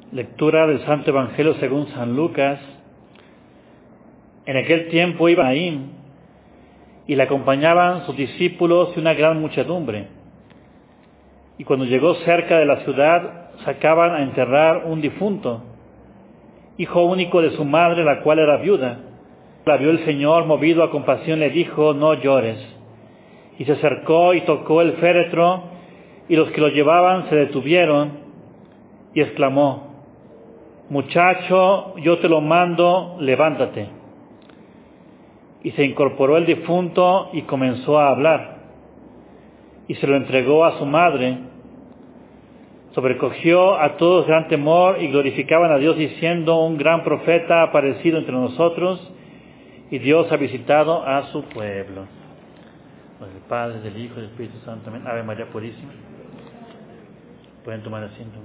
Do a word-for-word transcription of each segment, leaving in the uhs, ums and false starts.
Lectura del Santo Evangelio según San Lucas. En aquel tiempo iba Naín, y le acompañaban sus discípulos y una gran muchedumbre. Y cuando llegó cerca de la ciudad, sacaban a enterrar un difunto, hijo único de su madre, la cual era viuda. La vio el Señor, movido a compasión, le dijo: no llores. Y se acercó y tocó el féretro, y los que lo llevaban se detuvieron, y exclamó: muchacho, yo te lo mando, levántate. Y se incorporó el difunto y comenzó a hablar, y se lo entregó a su madre. Sobrecogió a todos gran temor y glorificaban a Dios, diciendo: un gran profeta ha aparecido entre nosotros, y Dios ha visitado a su pueblo. Del Padre, del Hijo y del Espíritu Santo. Amén. Ave María Purísima. Pueden tomar asiento.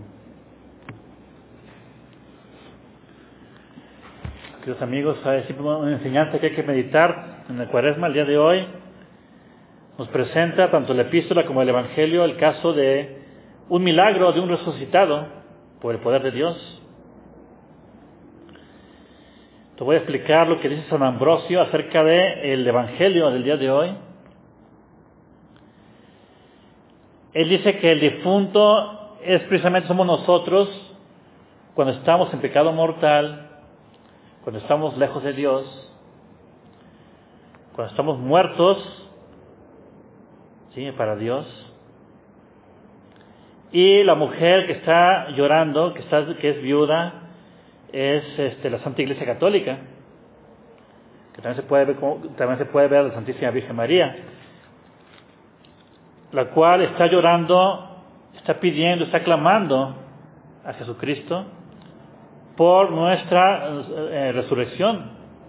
Queridos amigos, hay siempre una enseñanza que hay que meditar en la Cuaresma. El día de hoy nos presenta tanto la epístola como el Evangelio el caso de un milagro de un resucitado por el poder de Dios. Te voy a explicar lo que dice San Ambrosio acerca del Evangelio del día de hoy. Él dice que el difunto es precisamente somos nosotros cuando estamos en pecado mortal, cuando estamos lejos de Dios, cuando estamos muertos, ¿sí?, para Dios. Y la mujer que está llorando, que está que es viuda, es este, la Santa Iglesia Católica, que también se puede ver como, también se puede ver la Santísima Virgen María, la cual está llorando, está pidiendo, está clamando a Jesucristo por nuestra eh, resurrección,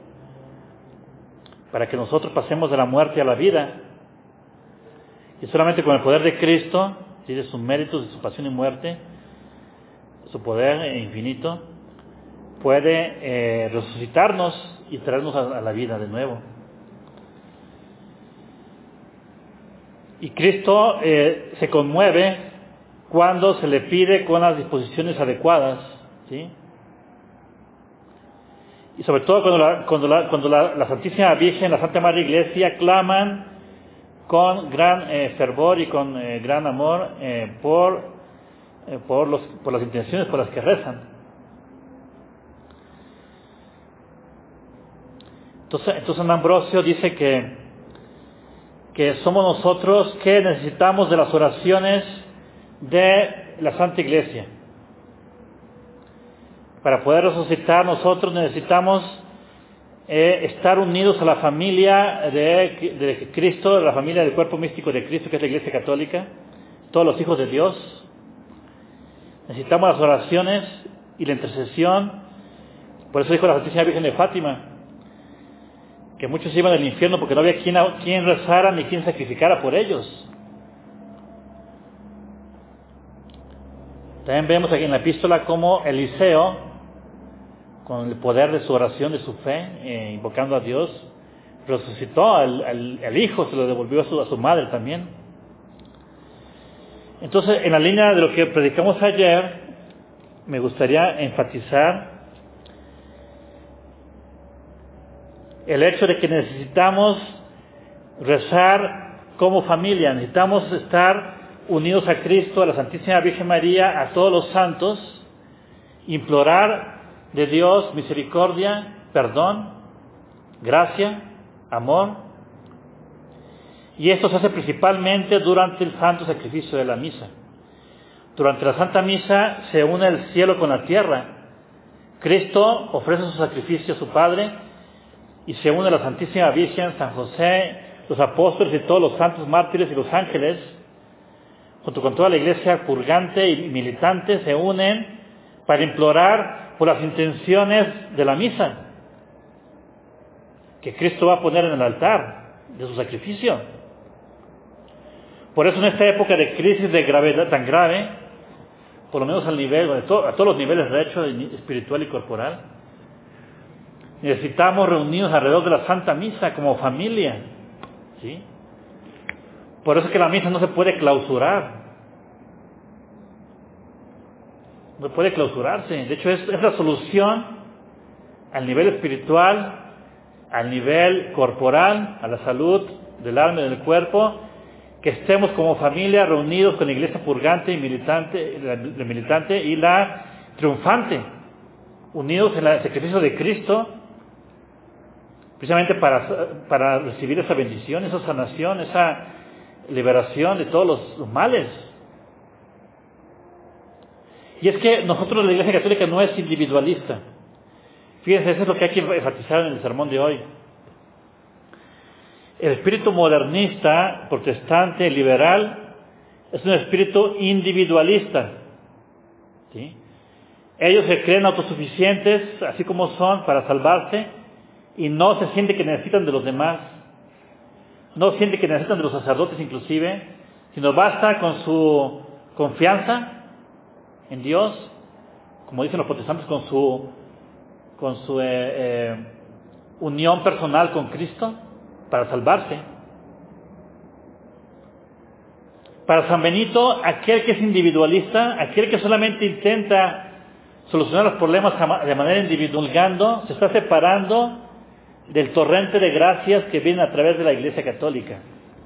para que nosotros pasemos de la muerte a la vida. Y solamente con el poder de Cristo, ¿sí?, de sus méritos, de su pasión y muerte, su poder infinito, puede eh, resucitarnos y traernos a, a la vida de nuevo. Y Cristo eh, se conmueve cuando se le pide con las disposiciones adecuadas, ¿sí? Y sobre todo cuando la, cuando la, cuando la, la Santísima Virgen, la Santa Madre Iglesia claman con gran eh, fervor y con eh, gran amor eh, por, eh, por, los, por las intenciones por las que rezan. Entonces, entonces San Ambrosio dice que, que somos nosotros que necesitamos de las oraciones de la Santa Iglesia. Para poder resucitar nosotros necesitamos eh, estar unidos a la familia de, de Cristo, la familia del cuerpo místico de Cristo, que es la Iglesia Católica, todos los hijos de Dios. Necesitamos las oraciones y la intercesión. Por eso dijo la Santísima Virgen de Fátima que muchos iban al infierno porque no había quien, quien rezara ni quien sacrificara por ellos. También vemos aquí en la epístola cómo Eliseo, con el poder de su oración, de su fe, eh, invocando a Dios, resucitó al, al, al hijo, se lo devolvió a su, a su madre también. Entonces, en la línea de lo que predicamos ayer, me gustaría enfatizar el hecho de que necesitamos rezar como familia, necesitamos estar unidos a Cristo, a la Santísima Virgen María, a todos los santos, implorar de Dios misericordia, perdón, gracia, amor. Y esto se hace principalmente durante el santo sacrificio de la misa. Durante la Santa Misa se une el cielo con la tierra. Cristo ofrece su sacrificio a su Padre y se une a la Santísima Virgen, San José, los apóstoles y todos los santos mártires y los ángeles, junto con toda la iglesia purgante y militante, se unen para implorar por las intenciones de la misa que Cristo va a poner en el altar de su sacrificio. Por eso en esta época de crisis de gravedad tan grave, por lo menos al nivel, a todos los niveles de hecho espiritual y corporal, necesitamos reunirnos alrededor de la Santa Misa como familia, ¿sí? Por eso es que la misa no se puede clausurar. no puede clausurarse. De hecho, es, es la solución al nivel espiritual, al nivel corporal, a la salud del alma y del cuerpo, que estemos como familia reunidos con la iglesia purgante y militante, la, la militante y la triunfante, unidos en el sacrificio de Cristo, precisamente para, para recibir esa bendición, esa sanación, esa liberación de todos los, los males. Y es que nosotros, la Iglesia Católica, no es individualista. Fíjense, eso es lo que hay que enfatizar en el sermón de hoy. El espíritu modernista, protestante, liberal, es un espíritu individualista. ¿Sí? Ellos se creen autosuficientes, así como son, para salvarse, y no se sienten que necesitan de los demás. No sienten que necesitan de los sacerdotes inclusive, sino basta con su confianza en Dios, como dicen los protestantes, con su, con su eh, eh, unión personal con Cristo, para salvarse. Para San Benito, aquel que es individualista, aquel que solamente intenta solucionar los problemas de manera individual, se está separando del torrente de gracias que viene a través de la Iglesia Católica.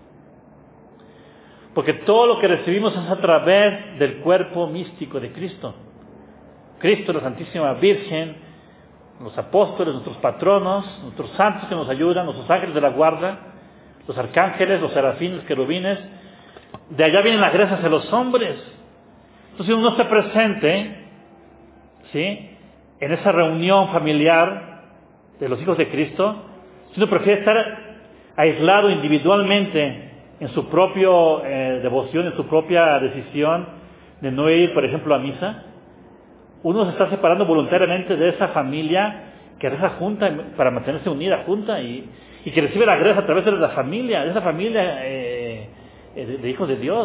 Porque todo lo que recibimos es a través del cuerpo místico de Cristo. Cristo, la Santísima Virgen, los apóstoles, nuestros patronos, nuestros santos que nos ayudan, nuestros ángeles de la guarda, los arcángeles, los serafines, querubines. De allá vienen las gracias a los hombres. Entonces, si uno está presente, ¿sí?, en esa reunión familiar de los hijos de Cristo, si uno prefiere estar aislado individualmente en su propia eh, devoción, en su propia decisión de no ir, por ejemplo, a misa, uno se está separando voluntariamente de esa familia que reza junta para mantenerse unida junta y, y que recibe la gracia a través de la familia, de esa familia eh, de, de hijos de Dios.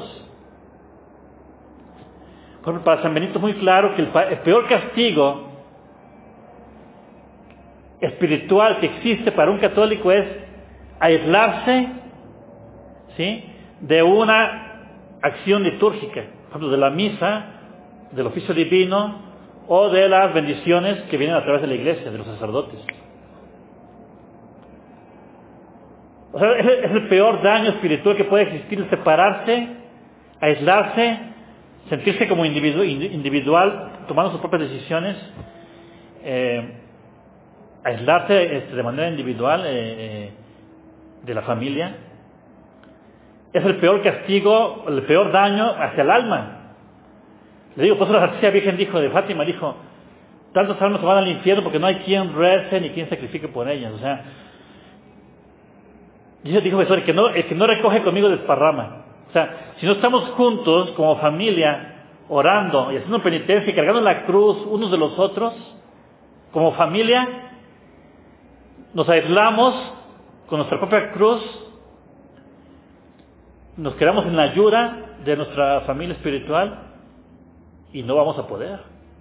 Por ejemplo, para San Benito es muy claro que el, el peor castigo espiritual que existe para un católico es aislarse, ¿sí?, de una acción litúrgica, por ejemplo, de la misa, del oficio divino o de las bendiciones que vienen a través de la iglesia, de los sacerdotes. O sea, es el, es el peor daño espiritual que puede existir, el separarse, aislarse, sentirse como individu, individual, tomando sus propias decisiones, eh, aislarse este, de manera individual eh, eh, de la familia. Es el peor castigo, el peor daño hacia el alma. Le digo, por eso la Santísima Virgen dijo, de Fátima, dijo, tantas almas se van al infierno porque no hay quien rece ni quien sacrifique por ellas. O sea, dijo, dijo el que no, el que no recoge conmigo desparrama. O sea, si no estamos juntos como familia, orando y haciendo penitencia y cargando la cruz unos de los otros, como familia, nos aislamos con nuestra propia cruz, nos quedamos en la ayuda de nuestra familia espiritual y no vamos a poder.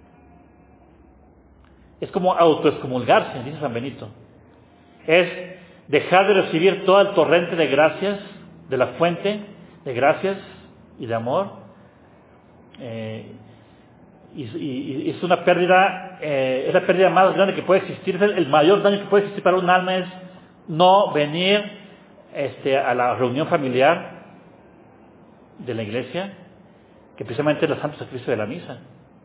Es como autoexcomulgarse, dice San Benito. Es dejar de recibir todo el torrente de gracias, de la fuente de gracias y de amor. Eh, y, y, y es una pérdida, eh, es la pérdida más grande que puede existir. El mayor daño que puede existir para un alma es no venir este, a la reunión familiar de la iglesia, que precisamente es el santo sacrificio de la misa.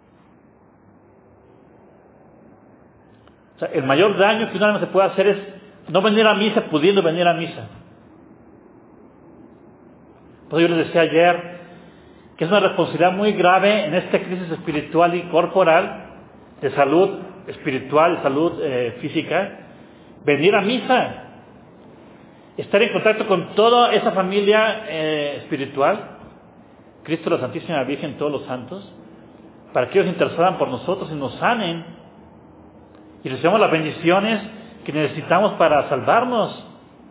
O sea, el mayor daño que un alma se puede hacer es no venir a misa pudiendo venir a misa. Por eso yo les decía ayer que es una responsabilidad muy grave en esta crisis espiritual y corporal, de salud espiritual, de salud eh, física, venir a misa, estar en contacto con toda esa familia eh, espiritual, Cristo, la Santísima Virgen, todos los santos, para que ellos intercedan por nosotros y nos sanen y recibamos las bendiciones que necesitamos para salvarnos.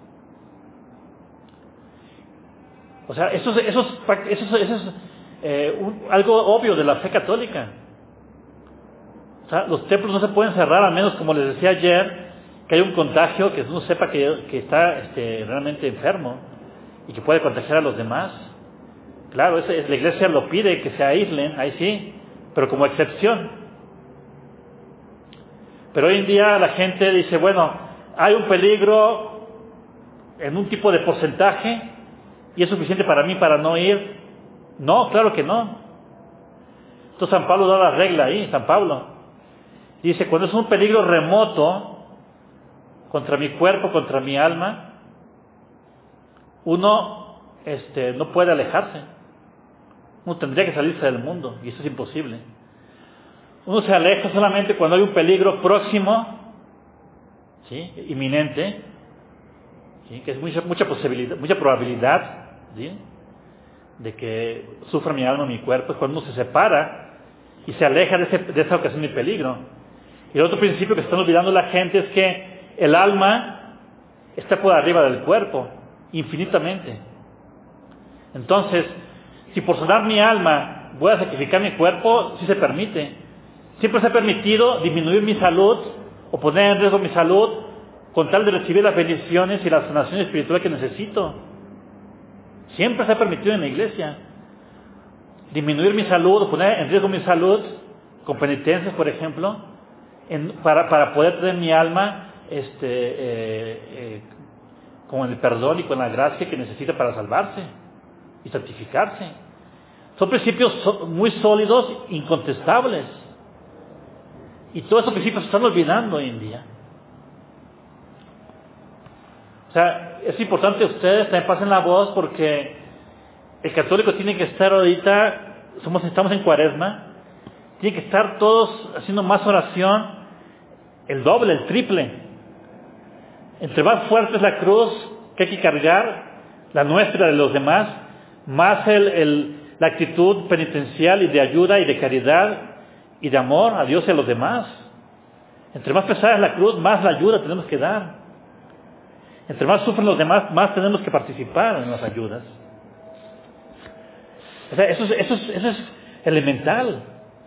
O sea, eso, eso, eso, eso, eso es eh, un, algo obvio de la fe católica. O sea, los templos no se pueden cerrar, al menos, como les decía ayer, que hay un contagio, que uno sepa que, que está este, realmente enfermo y que puede contagiar a los demás. Claro, es, es, la iglesia lo pide, que se aíslen, ahí sí, pero como excepción. Pero hoy en día la gente dice, bueno, hay un peligro en un tipo de porcentaje y es suficiente para mí para no ir. No, claro que no. Entonces San Pablo da la regla ahí, San Pablo. Dice, cuando es un peligro remoto contra mi cuerpo, contra mi alma, uno este, no puede alejarse. Uno tendría que salirse del mundo y eso es imposible. Uno se aleja solamente cuando hay un peligro próximo, ¿sí?, inminente, ¿sí?, que es mucha, mucha posibilidad, mucha probabilidad, ¿sí?, de que sufra mi alma, mi cuerpo. Es cuando uno se separa y se aleja de, ese, de esa ocasión de peligro. Y el otro principio que están olvidando la gente es que el alma está por arriba del cuerpo, infinitamente. Entonces, si por salvar mi alma voy a sacrificar mi cuerpo, sí se permite. Siempre se ha permitido disminuir mi salud o poner en riesgo mi salud con tal de recibir las bendiciones y la sanación espiritual que necesito. Siempre se ha permitido en la iglesia disminuir mi salud o poner en riesgo mi salud con penitencias, por ejemplo, en, para, para poder tener mi alma este, eh, eh, con el perdón y con la gracia que necesita para salvarse y santificarse. Son principios so, muy sólidos, incontestables. Y todos esos principios se están olvidando hoy en día. O sea, es importante que ustedes también pasen la voz, porque el católico tiene que estar ahorita, somos, estamos en Cuaresma, tiene que estar todos haciendo más oración, el doble, el triple. Entre más fuerte es la cruz que hay que cargar, la nuestra, de los demás, más el, el, la actitud penitencial y de ayuda y de caridad y de amor a Dios y a los demás. Entre más pesada es la cruz, más la ayuda tenemos que dar. Entre más sufren los demás, más tenemos que participar en las ayudas. O sea, eso es, eso es, eso es elemental.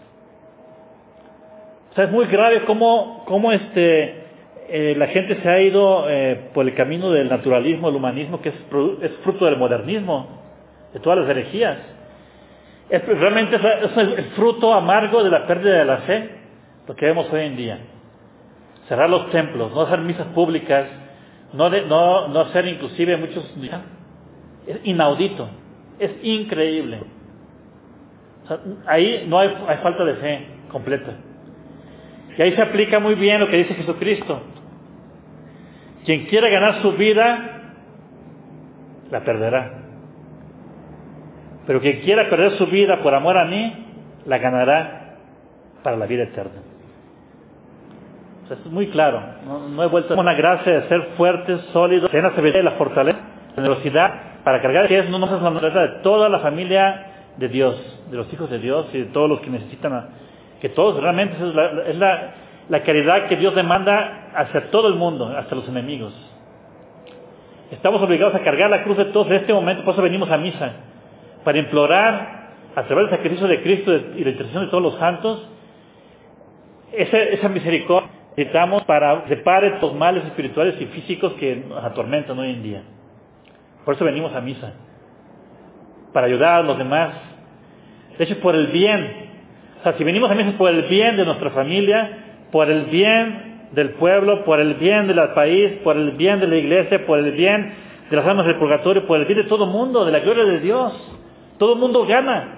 O sea, es muy grave cómo, cómo este, eh, la gente se ha ido eh, por el camino del naturalismo, del humanismo, que es, es fruto del modernismo, de todas las herejías. Es, realmente es, es el fruto amargo de la pérdida de la fe, lo que vemos hoy en día. Cerrar los templos, no hacer misas públicas, no, de, no, no hacer inclusive muchos... Es inaudito, es increíble. O sea, ahí no hay, hay falta de fe completa. Y ahí se aplica muy bien lo que dice Jesucristo. Quien quiera ganar su vida, la perderá. Pero quien quiera perder su vida por amor a mí, la ganará para la vida eterna. O sea, esto es muy claro. No, no he vuelto a una gracia de ser fuertes, sólidos, tener la sabiduría y la fortaleza, la generosidad, para cargar, que es no más es la naturaleza de toda la familia de Dios, de los hijos de Dios y de todos los que necesitan, a, que todos realmente es, la, es la, la caridad que Dios demanda hacia todo el mundo, hasta los enemigos. Estamos obligados a cargar la cruz de todos en este momento, por eso venimos a misa, para implorar, a través del sacrificio de Cristo y la intercesión de todos los santos, esa, esa misericordia que necesitamos para separar los males espirituales y físicos que nos atormentan hoy en día. Por eso venimos a misa, para ayudar a los demás. De hecho, por el bien. O sea, si venimos a misa es por el bien de nuestra familia, por el bien del pueblo, por el bien del país, por el bien de la iglesia, por el bien de las almas del purgatorio, por el bien de todo el mundo, de la gloria de Dios. Todo el mundo gana.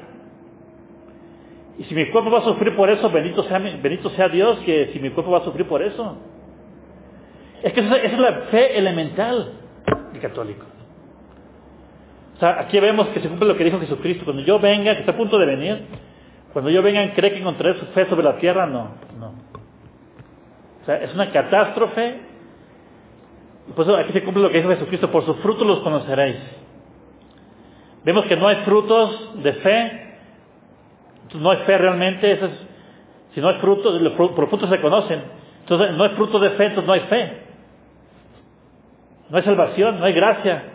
Y si mi cuerpo va a sufrir por eso, bendito sea, bendito sea Dios, que si mi cuerpo va a sufrir por eso. Es que esa, esa es la fe elemental del católico. O sea, aquí vemos que se cumple lo que dijo Jesucristo. Cuando yo venga, que está a punto de venir, cuando yo venga, ¿cree que encontraré su fe sobre la tierra? No, no. O sea, es una catástrofe. Y por eso aquí se cumple lo que dijo Jesucristo: por sus frutos los conoceréis. Vemos que no hay frutos de fe, entonces no hay fe realmente. Eso es, si no hay frutos, los, por los frutos se conocen. Entonces no hay fruto de fe, entonces no hay fe. No hay salvación, no hay gracia.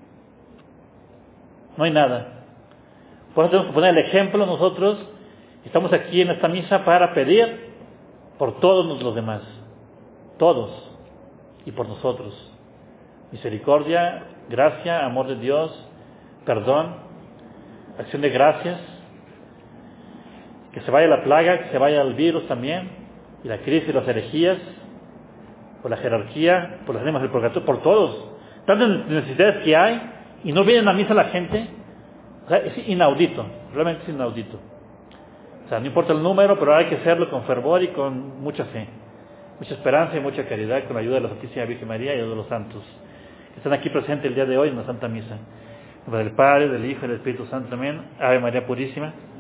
No hay nada. Por eso tenemos que poner el ejemplo nosotros. Estamos aquí en esta misa para pedir por todos los demás. Todos. Y por nosotros. Misericordia, gracia, amor de Dios, perdón, acción de gracias. que se vaya la plaga, que se vaya el virus también, y la crisis y las herejías, por la jerarquía, por las lemas del purgatorio, por todos. Tantas necesidades que hay, y no vienen a misa la gente. O sea, es inaudito, realmente es inaudito. O sea, no importa el número, pero hay que hacerlo con fervor y con mucha fe, mucha esperanza y mucha caridad, con la ayuda de la Santísima Virgen María y de los santos que están aquí presentes el día de hoy en la Santa Misa. En nombre del Padre, del Hijo y del Espíritu Santo. Amén. Ave María Purísima.